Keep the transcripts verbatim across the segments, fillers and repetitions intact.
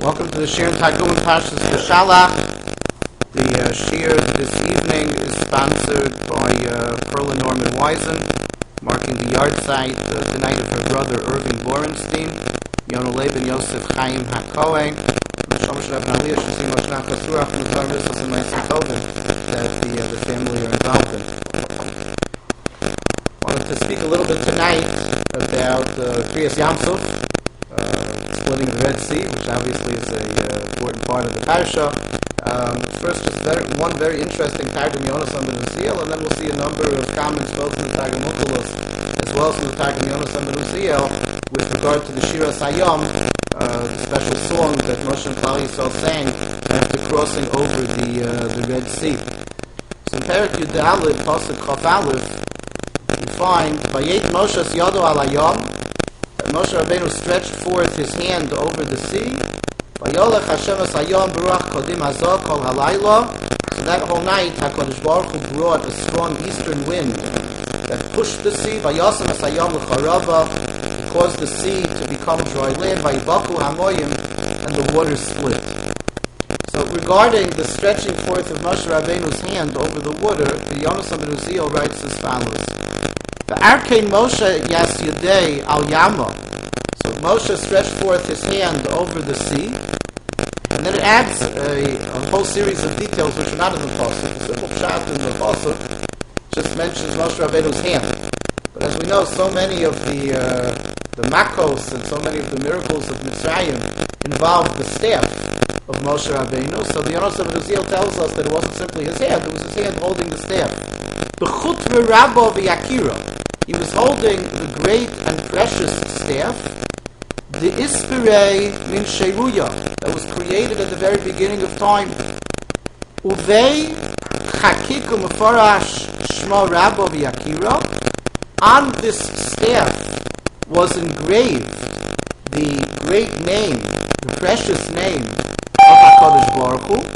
Welcome to the Shir and Targum and Parshas Beshalach. The uh, Shir this evening is sponsored by uh, Perla Norman Wisen, marking the yahrzeit, uh, the night of her brother Irving Borenstein, Yonah Leben Yosef Chaim HaKohen, Shomash Reb Naliyah Shasim Oshnach Hasurach Mutar Mitzvahs and Ma'asim Tovim that the, uh, the family are involved in. I wanted to speak a little bit tonight about uh, Kriyas Yamsuf, splitting of the Red Sea, which obviously is an uh, important part of the parasha. Um, first, just very, one very interesting Targum Yonasan ben Uziel, and then we'll see a number of comments both from the Targum Onkelos as well as from the Targum Yonasan ben Uziel with regard to the Shira Sayom, uh, the special song that Moshe and Klal Yisrael sang after crossing over the uh, the Red Sea. So in Perek Yud Aleph, Pasuk Chaf Aleph, you find Vayet Moshe Yado al Hayom. Moshe Rabbeinu stretched forth his hand over the sea. Vayolech Hashem es hayom b'ruach kodim hazah kol halayla. So that whole night, HaKadosh Baruch Hu brought a strong eastern wind that pushed the sea. Vayasem es hayom l'charava, caused the sea to become dry land. Vayibaku hamoyim, and the waters split. So regarding the stretching forth of Moshe Rabbeinu's hand over the water, the Yonasan ben Uziel writes as follows. The Arkein Moshe Yas Yadei Al Yama. So Moshe stretched forth his hand over the sea, and then it adds a, a whole series of details which are not in the pasuk. The simple pshat in the pasuk just mentions Moshe Rabbeinu's hand. But as we know, so many of the uh, the makos and so many of the miracles of Mitzrayim involved the staff of Moshe Rabbeinu. So the Yonasan ben Uziel tells us that it wasn't simply his hand; it was his hand holding the staff. B'chutra Rabbo v'Yakira. He was holding the great and precious staff, the Ispirei min Sheruya, that was created at the very beginning of time. Uvei Chakiku Mefarash Shmo Rabbo v'Yakira. On this staff was engraved the great name, the precious name of HaKadosh Baruch Hu.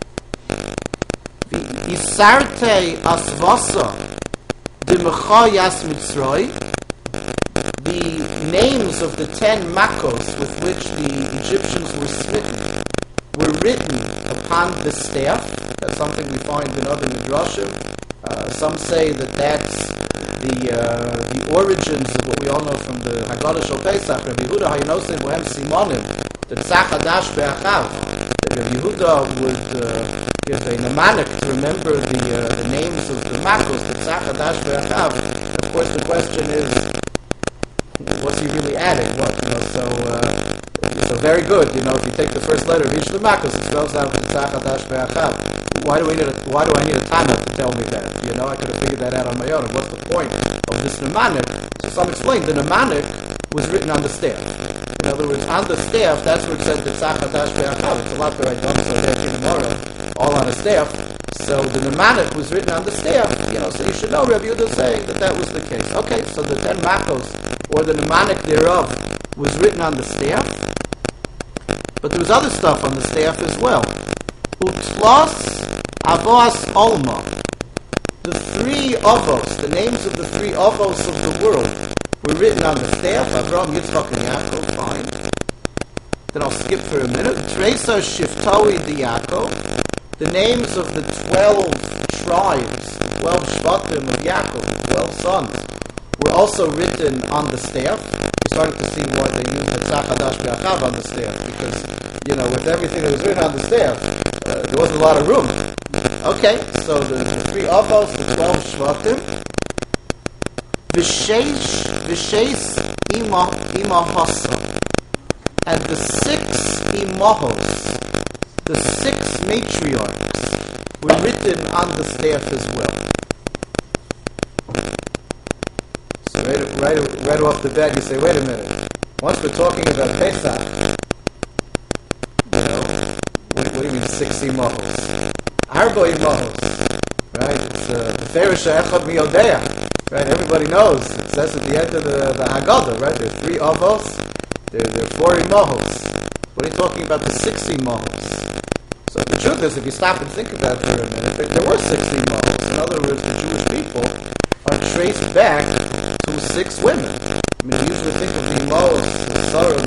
The Isarte Asvasa the Mechayas Mitzray, the names of the ten makos with which the Egyptians were smitten were written upon the staff. That's something we find in other midrashim. Uh, some say that that's the uh, the origins of what we all know from the Haggadah Shel Pesach. Rabbi Yehuda Hayanosim Bohem Simonim, the Tzach Hadash Be'achav. That Rabbi Yehuda would uh, give a mnemonic to remember the uh, the names of the makos, the Tzach Hadash Be'achav. Of course, the question is, what's he really adding? What you know? So uh, so very good. You know, if you take the first letter of each of the makos, it spells out the Tzach Hadash Be'achav. Why do we need a, why do I need a Tana to tell me that? You know, I could have figured that out on my own. And what's the point of this mnemonic? So some explain the mnemonic was written on the staff. In other words, on the staff, that's where it says the Tzach Hadash Be'achav. It's a lot that I don't say back in tomorrow, all on a staff. So the mnemonic was written on the staff. You know, so you should know Rabbi Yehuda saying that that was the case. Okay, so the ten makos, or the mnemonic thereof, was written on the staff. But there was other stuff on the staff as well. Utlos Avos Olma. The three Avos, the names of the three Avos of the world, were written on the staff. Avraham, Yitzchak, and Yaakov. Fine. Then I'll skip for a minute. Tresa, Shiftoi, Yaakov. The names of the twelve tribes, twelve Shvatim of Yaakov, the twelve sons, were also written on the staff. We started to see why they used the Tzach Hadash Be'achav on the staff, because, you know, with everything that was written on the staff, uh, there wasn't a lot of room. Okay, so the, the three Avos, the twelve Shvatim, V'sheish, V'sheis Ima, Ima Hasa, and the six Imahos, the six matriarchs, were written on the staff as well. So right, right, right off the bat, you say, wait a minute. Once we're talking about Pesach, you know, what, what do you mean six imahos? Arba imahos, right? It's the Ferisha Echad Miyodea, right? Everybody knows. It says at the end of the, the Haggadah, right? There are three avos, there, there are four imahos. What are you talking about the six imahos? So the truth is, if you stop and think about it for a minute, there, there were six imahos. In other words, the Jewish people are traced back to six women. I mean, you usually think of the imahos, Sarah, Rivka,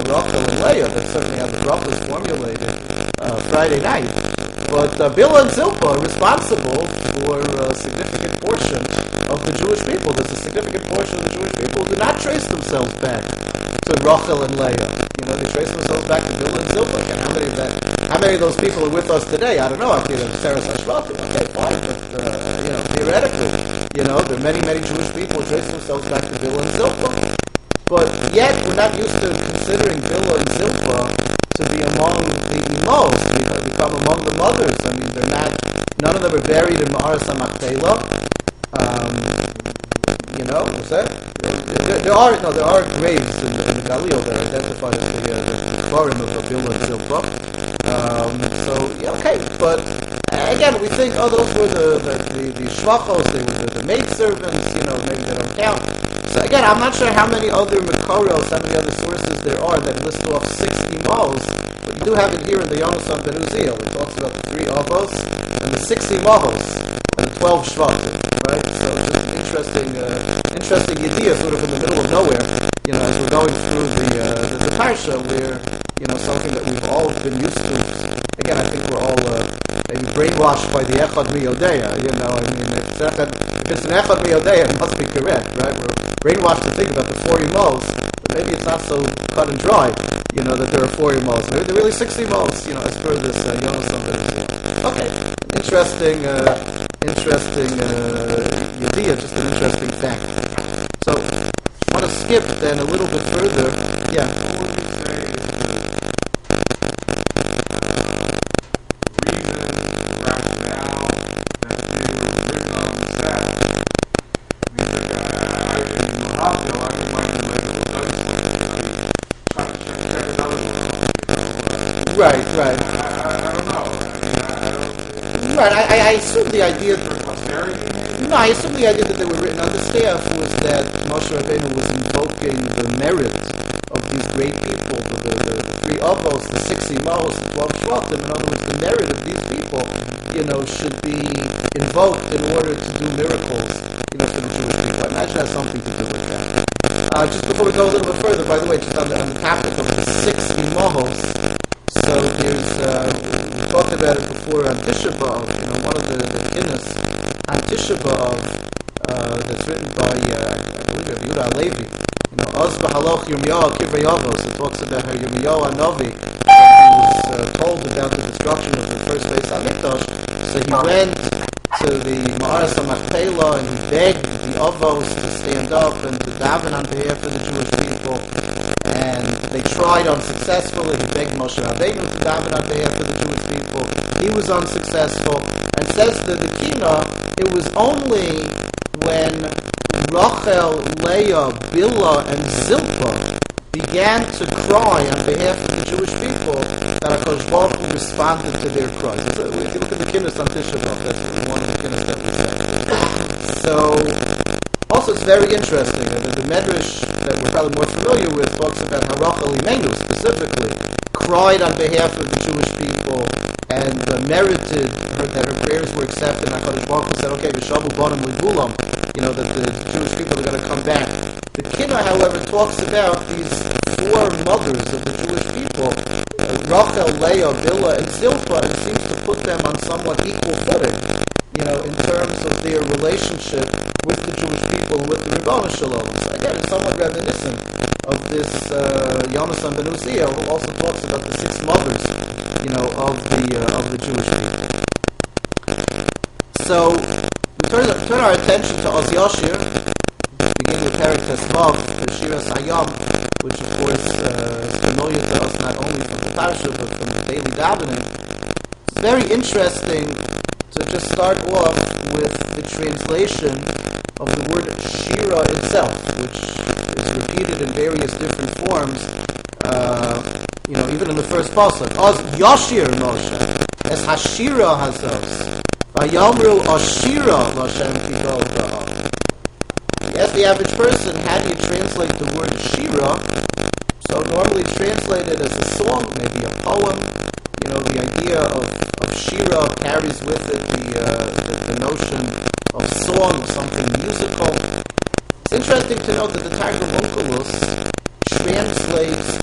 Rachel and Leah. That's certainly how the bracha was formulated uh, Friday night. But uh, Bilhah and Zilpah are responsible for a significant portion of the Jewish people. There's a significant portion of the Jewish people who do not trace themselves back to Rachel and Leah. You know, they trace themselves back to Bilhah and Zilpah. Again, how many of that? How many of those people are with us today? I don't know. I think it's Sarah Hashvatim. Okay, fine, but uh, you know, theoretically, you know, there are many, many Jewish people who trace themselves back to Bilhah and Zilpah. But yet, we're not used to considering Bilhah and Zilpah to be among the imos, to become among the mothers. I mean, they're not. None of them are buried in Ma'aras HaMachpelah. Um, you know, what's that? There, there are no, there are graves in, in the Galil that are identified as the uh, Korim of Bilhah and Zilpah. Um, so yeah, okay, but uh, again, we think, oh, those were the the, the, the shvachos, they were the, the maidservants. You know, maybe they don't count. So again, I'm not sure how many other Makoros, how many other sources there are that list off six imos, but you do have it here in the Yonasan Ben Uziel. It talks about the three avos and the six imos and the twelve shvachim, right? So it's just an interesting, uh, interesting idea, sort of in the middle of nowhere. You know, as we're going through the uh, the, the parsha, where you know something that we've all been used to. Again, I think we're all uh, maybe brainwashed by the Echad Miyodeya. You know, I mean, if it's, echad, if it's an Echad Miyodeya, it must be correct, right? We're brainwashed to think about the four imos, but maybe it's not so cut and dry, you know, that there are four imos. Maybe there are really six imos, you know, as per this uh, Yonasan. Okay, interesting, uh, interesting uh, idea, just an interesting fact. So, I want to skip then a little bit further. Yeah. Right, right. I, I, I don't know. I, I don't, right, I, I assume the idea... For posterity? No, I assume the idea that they were written on the staff was that Moshe Rabbeinu was invoking the merit of these great people, the, the, the, the three avos, the six imos, the twelve shvatim. In other words, the merit of these people, you know, should be invoked in order to do miracles, you know, for the Jewish people. I imagine it has something to do with that. Uh, just before we go a little bit further, by the way, just on the, on the topic of the six imos, so there's, uh, we talked about it before on Tisha B'Av, you know, one of the, the Guinness on Tisha B'Av, uh, that's written by, uh, I believe, Rabbi Yehuda Halevi, you know, Oz B'Haloch Yirmiyahu Kivrei Avos, it talks about how Yirmiyahu Hanavi, when he was uh, told about the destruction of the first Beis HaMikdash, so he went to the Ma'aras HaMachpelah and he begged the Avos to stand up and to daven on behalf of the Jewish people. And they tried unsuccessfully. He begged Moshe Rabbeinu to daven on behalf of the Jewish people. He was unsuccessful. And says the, the Kina, it was only when Rachel, Leah, Bilhah, and Zilpah began to cry on behalf of the Jewish people that HaKadosh Baruch Hu responded to their cries. So if you look at the Kinnis on Tisha B'Av, that's one of the Kinnis that we said. So, also, it's very interesting that the Medrash that we're probably more familiar with talks about how Rachel Imenu specifically cried on behalf of the Jewish people and uh, merited her, that her prayers were accepted. And HaKadosh Baruch Hu said, okay, v'shavu banim levulam, you know, that the Jewish people are going to come back. The Kinnah, however, talks about these four mothers of the Jewish people, uh, Rachel, Leah, Bilhah, and Zilpah, and seems to put them on somewhat equal footing, you know, in terms of their relationship with the Jewish people and with the Ribono Shel Olam. So again, it's somewhat reminiscent of this uh, Yonasan Ben Uziel, who also talks about the six mothers, you know, of the uh, of the Jewish people. So we turn, turn our attention to Oz Yashir, begin with Perek Tesvav, the Shiras Hayam, which of course uh, is familiar to us not only from the Parsha but from the daily davening. It's very interesting to just start off with the translation of the word Shira itself, which is repeated in various different forms, uh, you know, even in the first pasuk. Oz Yashir Moshe, es Hashira Hazos, Vayamru Ashira Lashem Tidol Ta'ah. You ask the average person, how do you translate the word Shira? So normally it's translated as a song, maybe a poem. You know, the idea of, of Shira carries with it the, uh, the, the notion of song, something musical. It's interesting to note that the Targum Onkelos translates Shira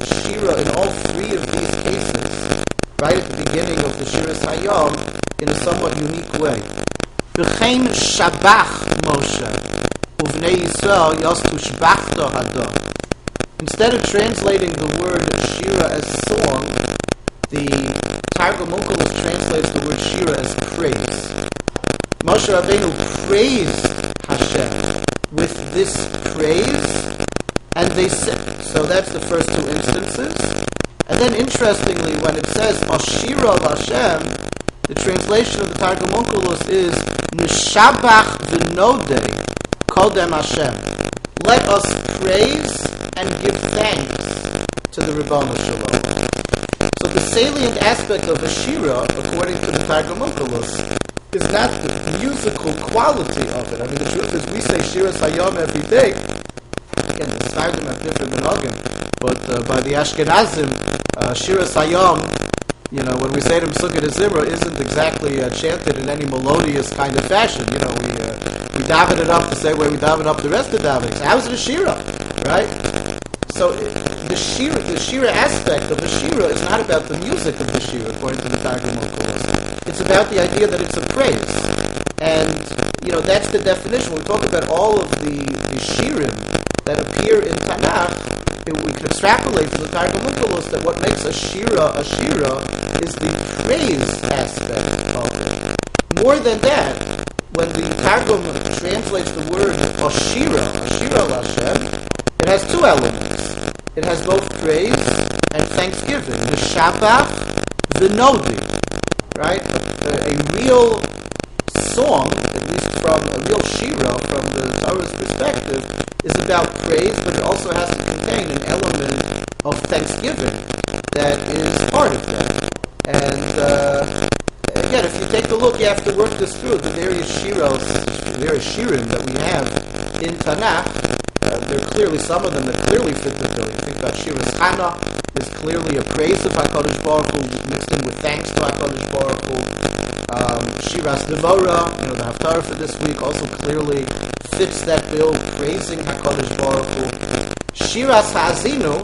Shira in all three of these cases, right at the beginning of the Shiras Hayom, in a somewhat unique way. V'chein shabach Moshe, uvnei Yisrael yastu shbachta hada. Instead of translating the word Shira as song, the Targum Onkelos translates the word Shira as praise. Moshe Rabbeinu praised Hashem with this praise, and they sing. So that's the first two instances. And then interestingly, when it says Ashira of Hashem, the translation of the Targum Onkelos is Nishabach v'nodei kodem Hashem. Let us praise and give thanks to the Ribono Shel Olam. So the salient aspect of Ashira, according to the Targum Onkelos, is not the musical quality of it. I mean, the truth is, we say Shiras Hayom every day. Again, the Sfardim have different minhagim, but uh, by the Ashkenazim, uh, Shiras Hayom, you know, when we say to Sukkot Zimra, isn't exactly uh, chanted in any melodious kind of fashion. You know, we uh, we daven it up the same way we daven up the rest of the davenings. How is it a Shira, right? So the Shira, the Shira aspect of the Shira is not about the music of the Shira, according to the Targum Onkelos. It's about the idea that it's a praise. And, you know, that's the definition. When we talk about all of the, the Shirim that appear in Tanakh, it, we can extrapolate from the Targum Onkelos that what makes a Shira a Shira is the praise aspect of it. More than that, when the Targum translates the word Ashira, Ashira al Hashem, it has two elements. It has both praise and thanksgiving. The Shabbat, the Nodi, right? A, a real song, at least from a real Shira, from the Torah's perspective, is about praise, but it also has to contain an element of thanksgiving that is part of that. And uh, again, if you take a look, you have to work this through, the various Shiros, the various Shirim that we have in Tanakh. Uh, there are clearly some of them that clearly fit the bill. You think about Shiras Chana is clearly a praise of HaKadosh Baruch Hu, mixed in with thanks to HaKadosh Baruch Hu. Um, Shiras Devora, you know, the Haftarah for this week, also clearly fits that bill, praising HaKadosh Baruch Hu. Shiras Ha'azinu,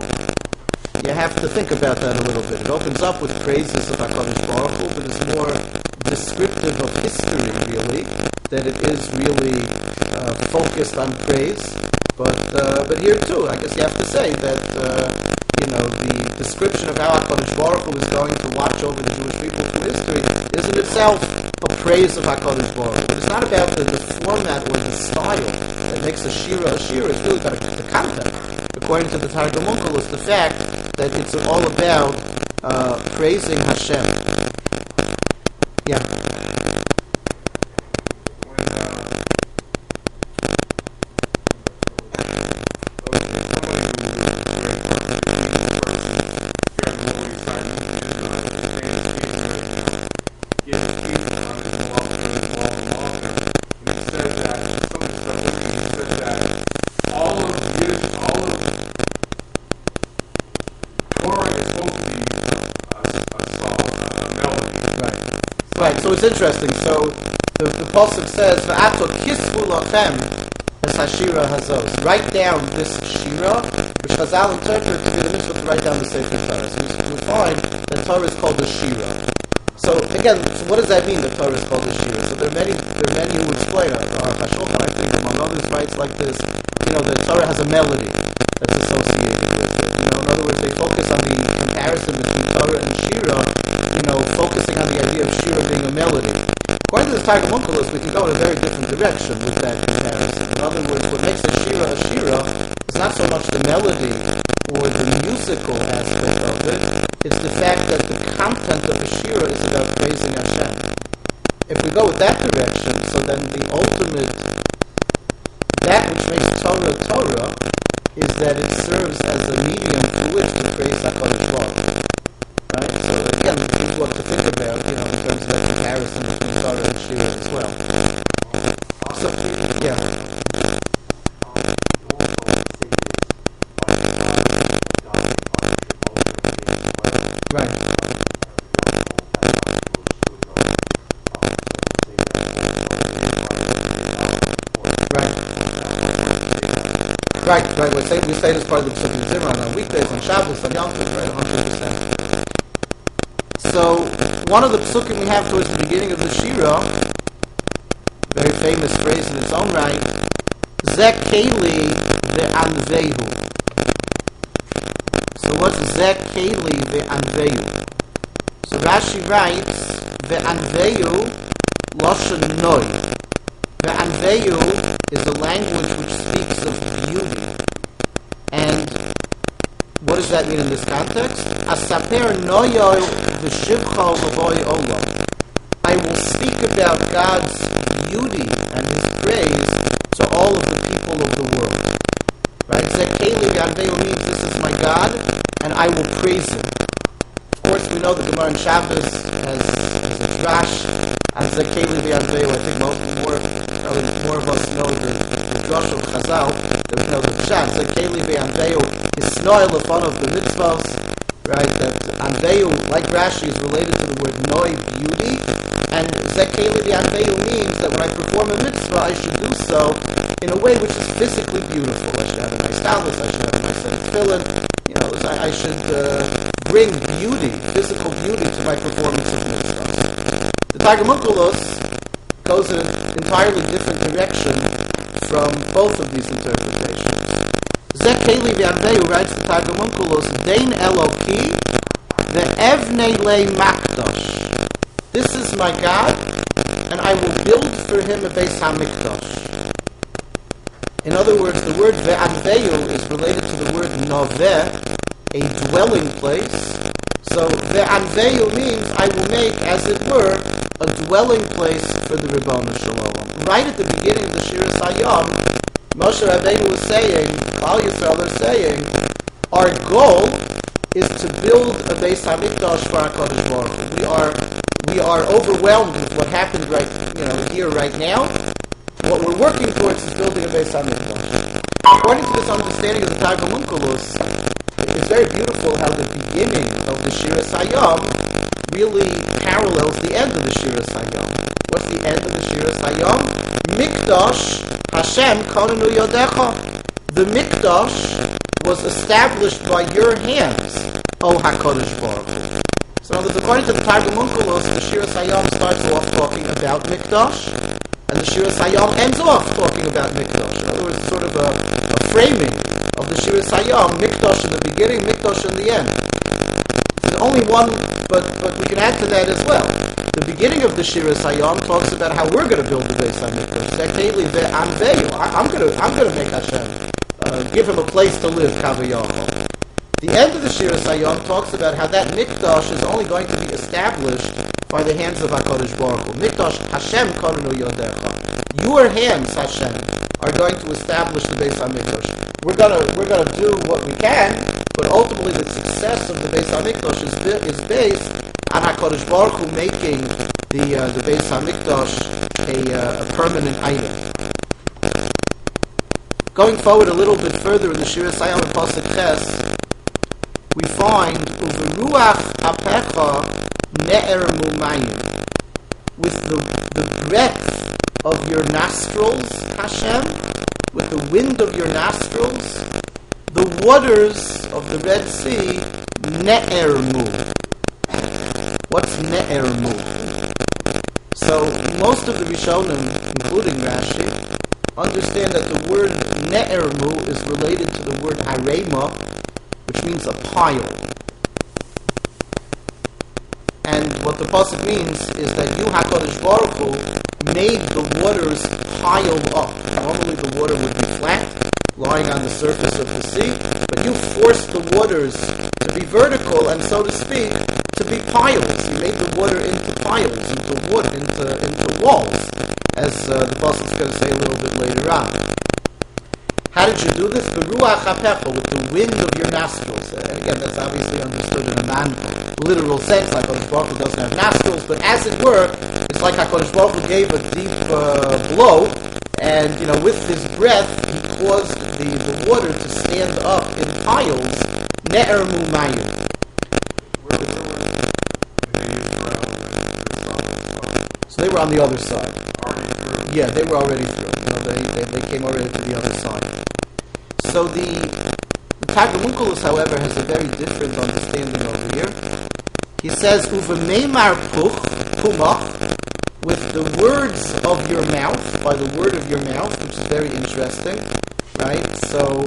you have to think about that a little bit. It opens up with praises of HaKadosh Baruch Hu, but it's more descriptive of history, really, that it is really uh, focused on praise. But uh, but here too, I guess you have to say that uh, you know the description of how HaKadosh Baruch Hu is going to watch over the Jewish people through history is in itself a praise of HaKadosh Baruch Hu. But it's not about the, the format or the style that makes a Shira a Shira. It's really about the content. According to the Targum Onkelos, the fact that it's all about uh, praising Hashem. Yeah. So it's interesting. So the, the pasuk says, "V'ato kisvu lachem es hashira hazos." Write down this shira, which Chazal interprets to be the mitzvah to write down the Sefer Torah. So we find that Torah is called a shira. So again, so what does that mean? That Torah is called a shira. So there are many, there are many who explain. Our Hashulchan, I think, among others, writes like this. You know, the Torah has a melody that's associated with it. You know, in other words, they focus on the comparison between Torah and shira. You know, focusing on the idea of Shira being a melody. According to the Targum Onkelos, we can go in a very different direction with that comparison. In other words, what makes a Shira a Shira is not so much the melody or the musical aspect of it, it's the fact that the content of a Shira is about praising Hashem. If we go with that direction, so then the ultimate, that which makes Torah Torah, is that it serves as a medium through which to praise HaKadosh Baruch Hu. Right? So again, it's what to think about, you know, in terms of that comparison between Torah and Shira as well. So, yeah. Right. Right. right, right. We say we say this part of the Pesukei Zimra on weekdays, on Shabbos, on Yom Tov, right, one hundred percent. So one of the Pesukim we have towards the beginning of the Shira, very famous phrase in its own right, Zeh Keli ve'anvehu. So what's Zeh Keli ve'anvehu? So Rashi writes, ve'anvehu lashon noi. Ve'anvehu is a language which speaks of beauty. And what does that mean in this context? Asaper noyo v'shivcha l'voy olam. I will speak about God's beauty and His praise to all of the people of the world. Right? Zekeli v'anvehu means this is my God, and I will praise Him. Of course, we know the Gemara in Shabbos has, has a drash on Zekeli v'anvehu. I think more, more, more of us know the, the drash of Chazal than we know the Pshat. Zekeli v'anvehu is snoil upon of the mitzvahs, right? That anvehu, like Rashi, is related to the word noi, beauty. And Zekeli v'anvehu means that when I perform a mitzvah, I should do so in a way which is physically beautiful. I should have a nice talis, I should have a nice tefillin. You know, I, I should uh, bring beauty, physical beauty, to my performance of mitzvahs. The Targum Onkelos goes in an entirely different direction from both of these interpretations. Zekeli v'anvehu, writes the Targum Onkelos, Dein Eloki ve'evnei le makdosh. This is my God, and I will build for Him a Beis HaMikdash. In other words, the word ve'anvehu is related to the word noveh, a dwelling place. So ve'anvehu means I will make, as it were, a dwelling place for the Ribono Shel Olam. Right at the beginning of the Shiras Hayom, Moshe Rabbeinu was saying, Klal Yisrael are saying, our goal is to build a Beis HaMikdash for HaKadosh Baruch Hu. We are we are overwhelmed with what happened right, you know, here right now. What we're working towards is building a Beis HaMikdash. According to this understanding of the Targum Onkelos, it's very beautiful how the beginning of the Shiras Hayom really parallels the end of the Shiras Hayom. What's the end of the Shiras Hayom? Mikdash Hashem Konenu Yodecha. The Mikdash was established by your hands, O HaKadosh Baruch Hu. So, according to the Targum Onkelos, the Shiras Hayom starts off talking about Mikdash, and the Shiras Hayom ends off talking about Mikdash. In other words, it's sort of a, a framing of the Shiras Hayom, Mikdash in the beginning, Mikdash in the end. There's only one, but but we can add to that as well. The beginning of the Shiras Hayom talks about how we're going to build the Beis HaMikdash. Zekeli ve'anvehu. I'm going to I'm going to make Hashem uh, give him a place to live. Kavayachol. The end of the Shiras Hayom talks about how that Mikdash is only going to be established by the hands of HaKadosh Baruch Hu. Mikdash Hashem Konenu Yodecha. Your hands, Hashem, are going to establish the Beis HaMikdash. We're gonna we're gonna do what we can, but ultimately the success of the Beis HaMikdash is is based on HaKadosh Baruch Hu making the uh, the Beis HaMikdash a, uh, a permanent item. Going forward a little bit further in the Shiras Hayom and Pasuk Ches, we find Uveruach Apecha Me'er Mumayim. With the, the breath of your nostrils, Hashem, with the wind of your nostrils, the waters of the Red Sea Ne'ermu. What's Ne'ermu? So most of the Rishonim, including Rashi, understand that the word Ne'ermu is related to the word Harema, which means a pile. And what the pasuk means is that you, HaKadosh Baruch Hu, made the waters pile up. Normally the water would be flat, lying on the surface of the sea, but you forced the waters to be vertical and, so to speak, to be piles. You made the water into piles, into wood, into into walls, as uh, the pasuk is going to say a little bit later on. How did you do this? Beruach hapecha, with the wind of your nostrils. And again, that's obviously understood in a non-literal sense, like HaKadosh Baruch Hu doesn't have nostrils, but as it were, it's like HaKadosh Baruch Hu gave a deep uh, blow, and, you know, with his breath, he caused the, the water to stand up in piles, ne'er mumayim. So they were on the other side. Yeah, they were already through. You know, they, they, they came already to the other side. So the, the Targum Onkelos, however, has a very different understanding over here. He says, "Uvemeimar puch pumach," with the words of your mouth, by the word of your mouth, which is very interesting, right? So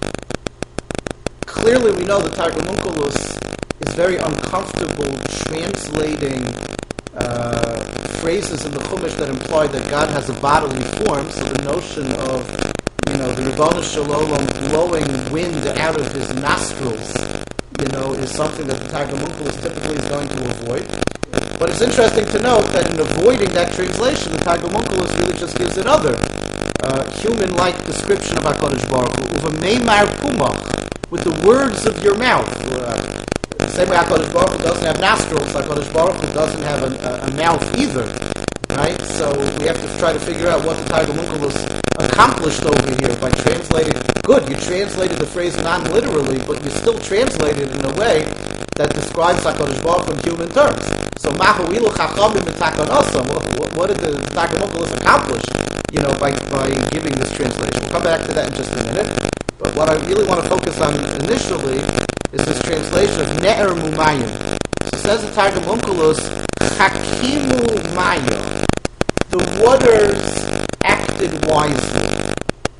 clearly, we know the Targum Onkelos is very uncomfortable translating uh, phrases in the Chumash that imply that God has a bodily form. So the notion of, you know, the Ribono Shel Olam blowing wind out of his nostrils, you know, is something that the Targum Onkelos typically is going to avoid. But it's interesting to note that in avoiding that translation, the Targum Onkelos really just gives another uh, human-like description of HaKadosh Baruch Hu, uvemeimar pumach, with the words of your mouth. Uh, the same way HaKadosh Baruch Hu doesn't have nostrils, HaKadosh Baruch Hu doesn't have a, a, a mouth either, right? So we have to try to figure out what the Targum Onkelos accomplished over here by translating. Good, you translated the phrase non-literally, but you still translated it in a way that describes HaKadosh Baruch Hu in human terms. So Mahawilu Chachamim Mitakanasam, what did the Targum Onkelos accomplish, you know, by, by giving this translation? We'll come back to that in just a minute. But what I really want to focus on initially is this translation of Ne'er Mumayim. So says the Targum Onkelos, Chakimu Maya. The waters acted wisely.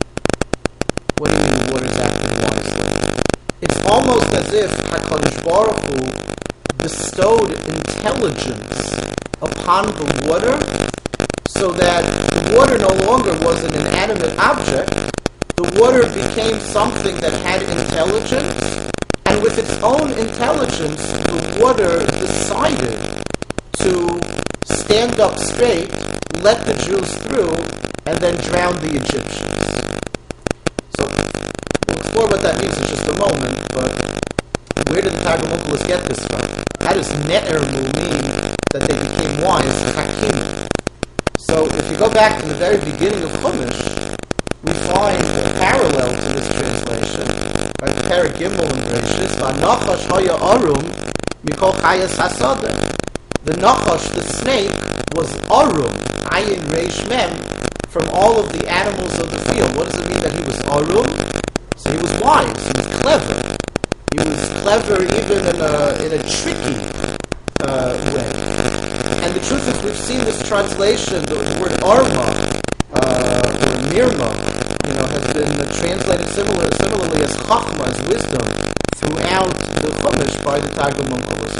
What do you mean the waters acted wisely? It's almost as if HaKadosh Baruch Hu bestowed intelligence upon the water so that the water no longer was an inanimate object. The water became something that had intelligence, and with its own intelligence, the water decided to stand up straight, let the Jews through, and then drown the Egyptians. So we'll explore what that means in just a moment, but where did the Targum Onkelos get this from? How does Ne'er mean that they became wise? Hakim. So if you go back to the very beginning of Chumash, we find a parallel to this translation, right? Perek Gimel in Bereshis, "V'anachash haya arum mikol chayas hasadeh." The nachash, the snake, was arum, ayin reish mem, from all of the animals of the field. What does it mean that he was arum? So he was wise, he was clever. He was clever even in a, in a tricky uh, way. And the truth is, we've seen this translation, the word arma, uh, or mirma, you know, has been translated similar, similarly as chachma, as wisdom, throughout the Chumash by the Targum Onkelos.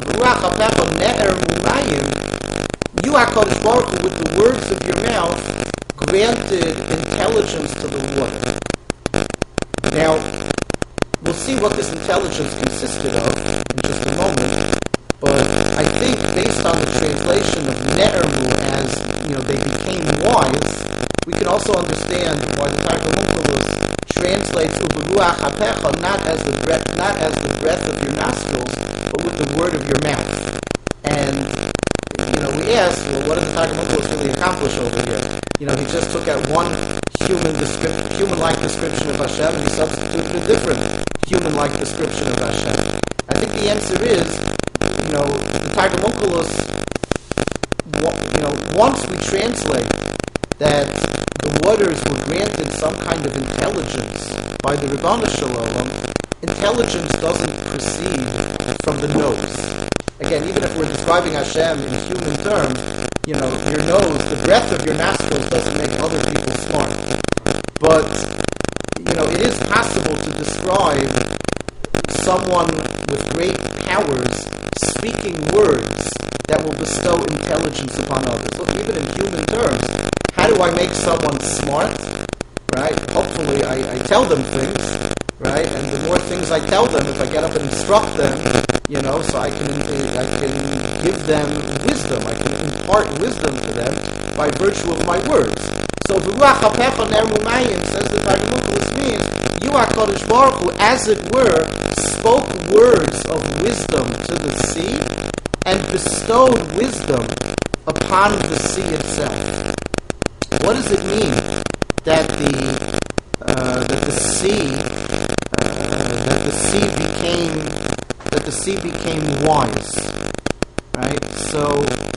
You, HaKadosh Baruch Hu, with the words of your mouth, granted intelligence to the water. Now, we'll see what this intelligence consisted of in just a moment, but I think based on the translation of Ne'ermu as, you know, they became wise, we can also understand why the Targum Onkelos translates Uberuach Hapecha not as the breath, not as the breath of your nostrils, but with the word of your mouth. And, you know, we ask, well, what did the Targum Onkelos really accomplish over here? You know, he just took out one human descrip- human-like description of Hashem and he substituted a different human-like description of Hashem. I think the answer is, you know, the Targum Onkelos, you know, once we translate that the waters were granted some kind of intelligence by the Ribono Shel Olam, intelligence doesn't proceed from the nose. Again, even if we're describing Hashem in human terms, you know, your nose, the breath of your nostrils doesn't make other people smart. But, you know, it is possible to describe someone with great powers speaking words that will bestow intelligence upon others. Look, even in human terms, how do I make someone smart? Right? Hopefully I, I tell them things, right? And the more things I tell them, if I get up and instruct them, you know, so I can I can give them wisdom. I can impart wisdom to them by virtue of my words. So V'ruach hapecha ner mumayim, says the Targum Onkelos, means you, HaKadosh Baruch Hu, as it were, spoke words of wisdom to the sea and bestowed wisdom upon the sea itself. What does it mean that the uh, that the sea uh, that the sea became that the sea became wise? Right. So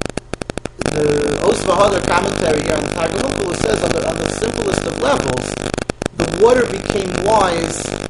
the Os V'Hadar commentary here on the Targum Onkelos says on the on the simplest of levels, the water became wise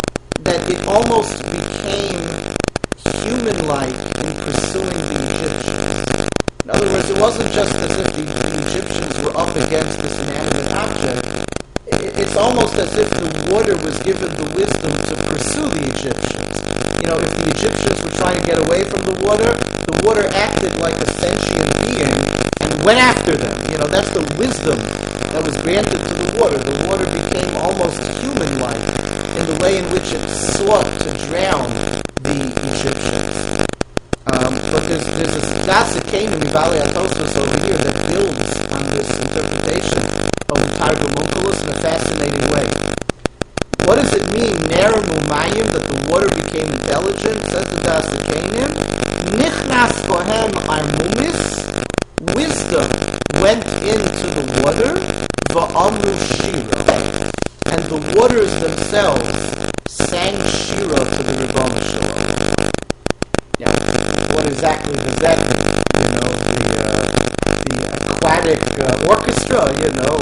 it almost became human-like in pursuing the Egyptians. In other words, it wasn't just as if the, the Egyptians were up against this inanimate object. It, it's almost as if the water was given the wisdom to pursue the Egyptians. You know, if the Egyptians were trying to get away from the water, the water acted like a sentient being and went after them. You know, that's the wisdom that was granted to the water. The water became almost human-like in the way in which it sought to drown the Egyptians. Um, but there's, there's a classic came in Valley Atostos over here that builds on this interpretation of the Targum Onkelos in a fascinating way. What does it mean, Ner Mumayim, that the water became intelligent? Says the Das Kainim, Nichnas Bohem Armumis, wisdom went into the water, Va'amu Shira, and the waters themselves sang Shira to the Ribono Shel Olam. Yeah, what exactly does that mean? You know, the uh, the aquatic uh, orchestra, you know,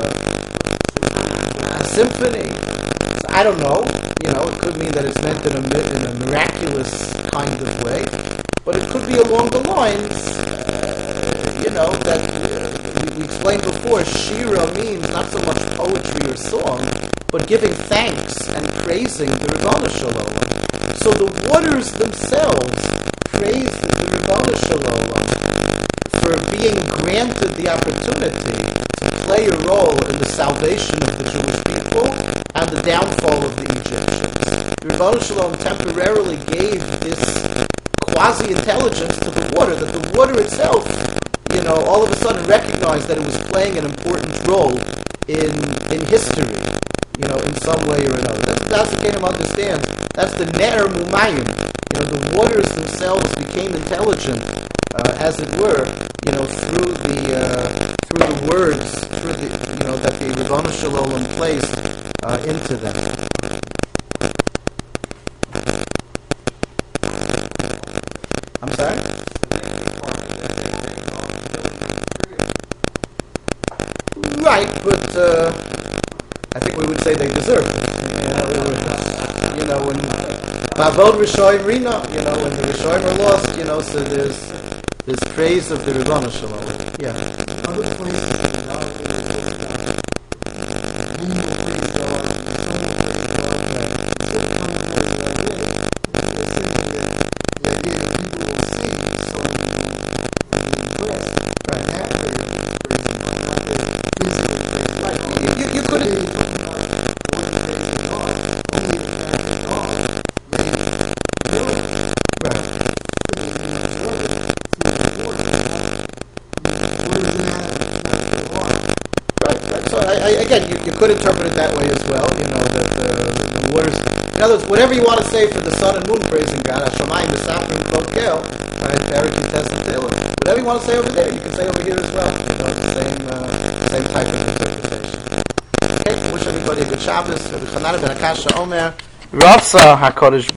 uh, a symphony. So I don't know. You know, it could mean that it's meant in a, in a miraculous kind of way, but it could be along the lines, uh, you know, that uh, we explained before. Shira means not so much poetry or song, but giving thanks and praising the Ribono Shel Olam. So the waters themselves praised the Ribono Shel Olam for being granted the opportunity to play a role in the salvation of the Jewish people and the downfall of the Egyptians. The Ribono Shel Olam temporarily gave this quasi-intelligence to the water, that the water itself, you know, all of a sudden recognized that it was playing an important role in in history, you know, in some way or another. That's, that's the kingdom understands. That's the Ner Mumayim. You know, the waters themselves became intelligent, uh, as it were, you know, through the uh, through the words, through the, you know, that the Ribono Shel Olam placed uh, into them. I'm sorry? Right, but uh, I think we would say they deserved it. You know, they were, you know, when Bavod Rishoyim Rina, you know, when the Rishoyim were lost, you know, so there's there's praise of the Ribono Shel Olam. Yeah. Other places in God, where they're talking about whom will praise God, and so will praise God. It's just kind of like this. It's simply that the idea that people will sing songs and be impressed, right? After praising God, not that physically praising God. Right. You, you, you could have. Again, you, you could interpret it that way as well, you know, that the, the waters... In other words, whatever you want to say for the sun and moon praising God, Hashemayim, Misafrim, Kokel, right, Barak, Yutes, and Tehillim, whatever you want to say over there, you can say over here as well. You know, it's the same, uh, same type of interpretation. Okay, wish everybody a good Shabbos. Rabbi Chananah ben Akasha Omer, Ratza HaKodesh